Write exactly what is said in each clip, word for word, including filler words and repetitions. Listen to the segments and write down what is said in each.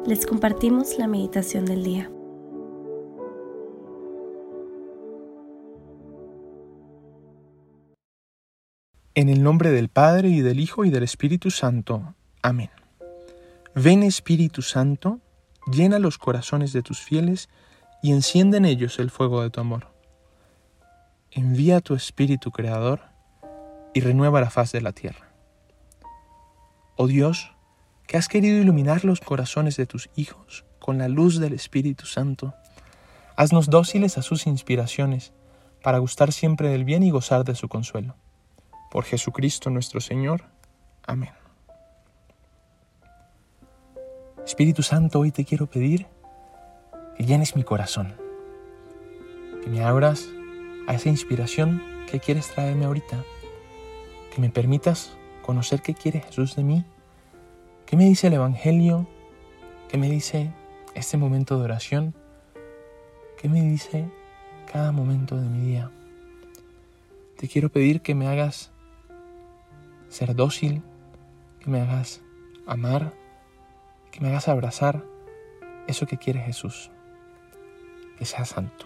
Les compartimos la meditación del día. En el nombre del Padre, y del Hijo, y del Espíritu Santo. Amén. Ven, Espíritu Santo, llena los corazones de tus fieles y enciende en ellos el fuego de tu amor. Envía tu Espíritu Creador y renueva la faz de la tierra. Oh Dios, que has querido iluminar los corazones de tus hijos con la luz del Espíritu Santo, haznos dóciles a sus inspiraciones, para gustar siempre del bien y gozar de su consuelo. Por Jesucristo nuestro Señor. Amén. Espíritu Santo, hoy te quiero pedir que llenes mi corazón, que me abras a esa inspiración que quieres traerme ahorita, que me permitas conocer qué quiere Jesús de mí, qué me dice el Evangelio, qué me dice este momento de oración, qué me dice cada momento de mi día. Te quiero pedir que me hagas ser dócil, que me hagas amar, que me hagas abrazar eso que quiere Jesús, que sea santo.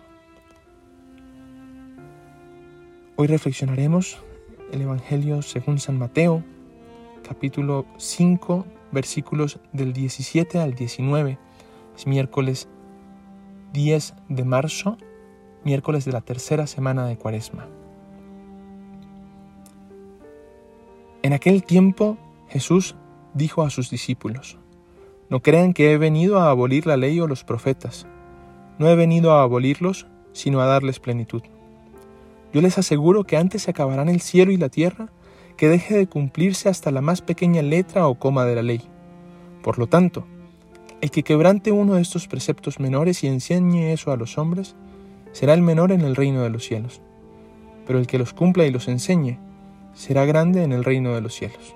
Hoy reflexionaremos el Evangelio según San Mateo, capítulo cinco, versículos del diecisiete al diecinueve. Es miércoles diez de marzo, miércoles de la tercera semana de Cuaresma. En aquel tiempo Jesús dijo a sus discípulos: No crean que he venido a abolir la ley o los profetas. No he venido a abolirlos, sino a darles plenitud. Yo les aseguro que antes se acabarán el cielo y la tierra, que deje de cumplirse hasta la más pequeña letra o coma de la ley. Por lo tanto, el que quebrante uno de estos preceptos menores y enseñe eso a los hombres, será el menor en el reino de los cielos. Pero el que los cumpla y los enseñe, será grande en el reino de los cielos.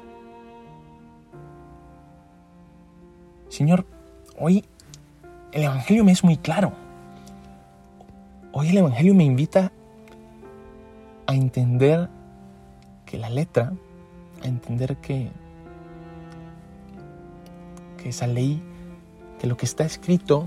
Señor, hoy el Evangelio me es muy claro. Hoy el Evangelio me invita a entender que la letra, a entender que, que esa ley, que lo que está escrito,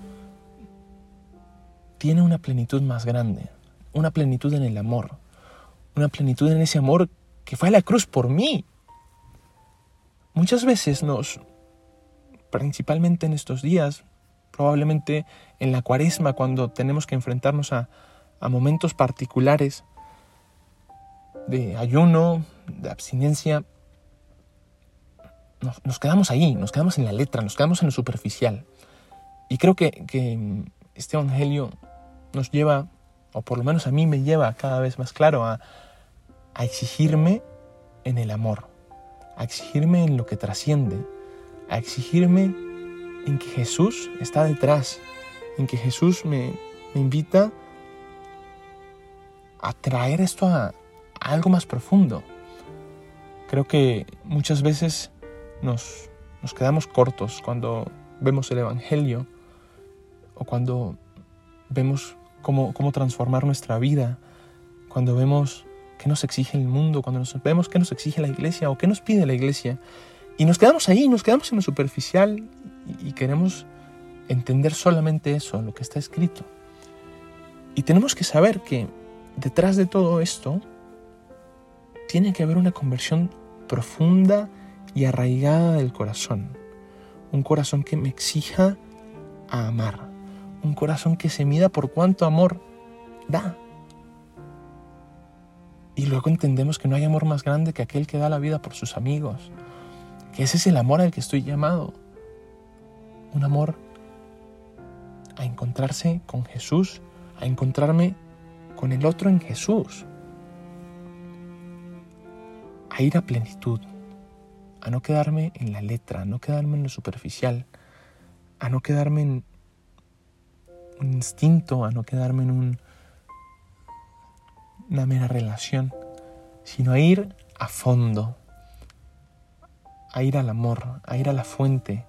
tiene una plenitud más grande, una plenitud en el amor, una plenitud en ese amor que fue a la cruz por mí. Muchas veces nos, principalmente en estos días, probablemente en la Cuaresma, cuando tenemos que enfrentarnos a, a momentos particulares de ayuno, de abstinencia, nos, nos quedamos ahí, nos quedamos en la letra, nos quedamos en lo superficial. Y creo que, que este Evangelio nos lleva, o por lo menos a mí me lleva cada vez más claro, a, a exigirme en el amor, a exigirme en lo que trasciende, a exigirme en que Jesús está detrás, en que Jesús me, me invita a traer esto a, a algo más profundo. Creo que muchas veces nos, nos quedamos cortos cuando vemos el Evangelio o cuando vemos cómo, cómo transformar nuestra vida, cuando vemos qué nos exige el mundo, cuando nos vemos qué nos exige la iglesia o qué nos pide la iglesia. Y nos quedamos ahí, nos quedamos en lo superficial y, y queremos entender solamente eso, lo que está escrito. Y tenemos que saber que detrás de todo esto tiene que haber una conversión profunda y arraigada del corazón. Un corazón que me exija a amar. Un corazón que se mida por cuánto amor da. Y luego entendemos que no hay amor más grande que aquel que da la vida por sus amigos. Que ese es el amor al que estoy llamado. Un amor a encontrarse con Jesús, a encontrarme con el otro en Jesús. A ir a plenitud, a no quedarme en la letra, a no quedarme en lo superficial, a no quedarme en un instinto, a no quedarme en un, una mera relación, sino a ir a fondo, a ir al amor, a ir a la fuente,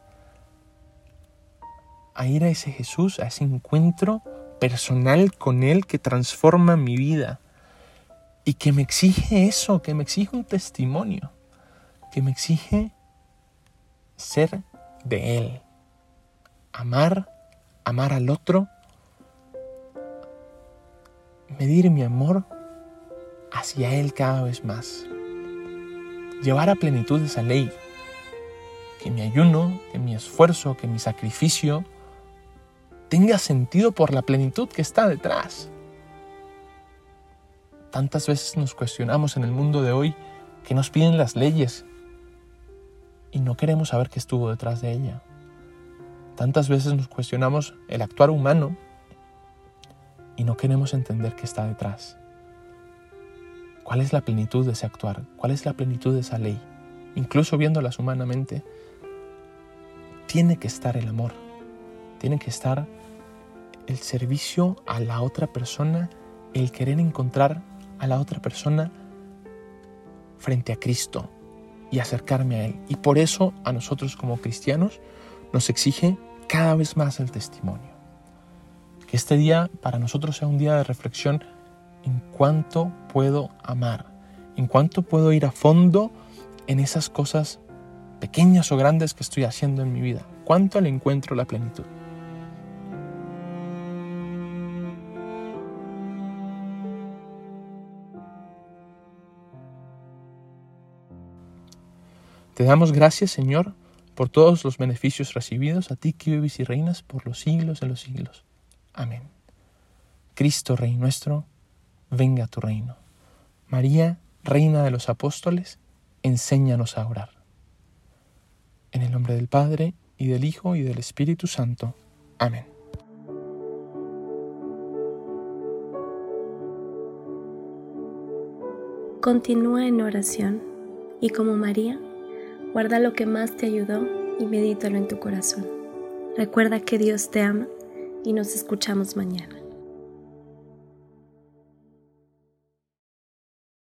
a ir a ese Jesús, a ese encuentro personal con Él que transforma mi vida y que me exige eso, que me exige un testimonio, que me exige ser de Él, amar, amar al otro, medir mi amor hacia Él cada vez más. Llevar a plenitud esa ley, que mi ayuno, que mi esfuerzo, que mi sacrificio tenga sentido por la plenitud que está detrás. Tantas veces nos cuestionamos en el mundo de hoy que nos piden las leyes y no queremos saber qué estuvo detrás de ella. Tantas veces nos cuestionamos el actuar humano y no queremos entender qué está detrás. ¿Cuál es la plenitud de ese actuar? ¿Cuál es la plenitud de esa ley? Incluso viéndolas humanamente, tiene que estar el amor, tiene que estar el servicio a la otra persona, el querer encontrar a la otra persona frente a Cristo y acercarme a Él. Y por eso a nosotros como cristianos nos exige cada vez más el testimonio. Que este día para nosotros sea un día de reflexión en cuánto puedo amar, en cuánto puedo ir a fondo en esas cosas pequeñas o grandes que estoy haciendo en mi vida. Cuánto le encuentro la plenitud. Te damos gracias, Señor, por todos los beneficios recibidos, a ti que vives y reinas por los siglos de los siglos. Amén. Cristo, Rey nuestro, venga a tu reino. María, Reina de los Apóstoles, enséñanos a orar. En el nombre del Padre, y del Hijo, y del Espíritu Santo. Amén. Continúa en oración y como María, guarda lo que más te ayudó y medítalo en tu corazón. Recuerda que Dios te ama y nos escuchamos mañana.